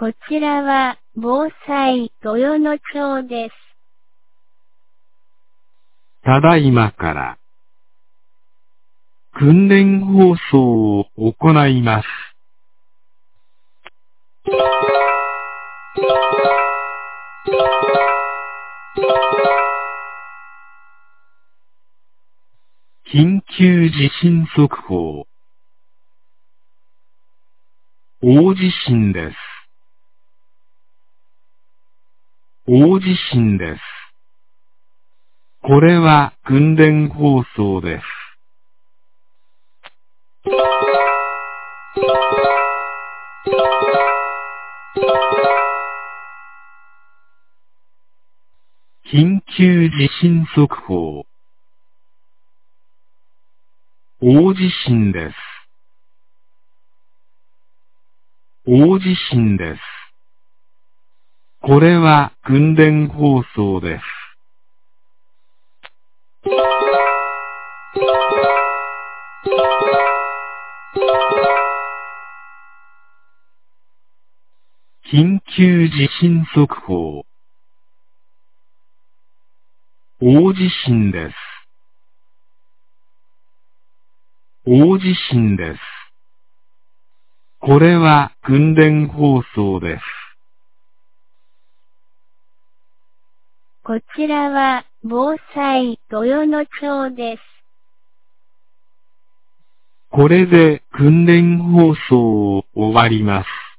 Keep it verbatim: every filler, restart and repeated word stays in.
こちらは、防災、豊野町です。 ただいまから、訓練放送を行います。緊急地震速報。大地震です。大地震です。これは訓練放送です。緊急地震速報。大地震です。大地震です。これは訓練放送です。緊急地震速報。大地震です。大地震です。これは訓練放送です。 こちらは、防災、豊野町です。 これで訓練放送を終わります。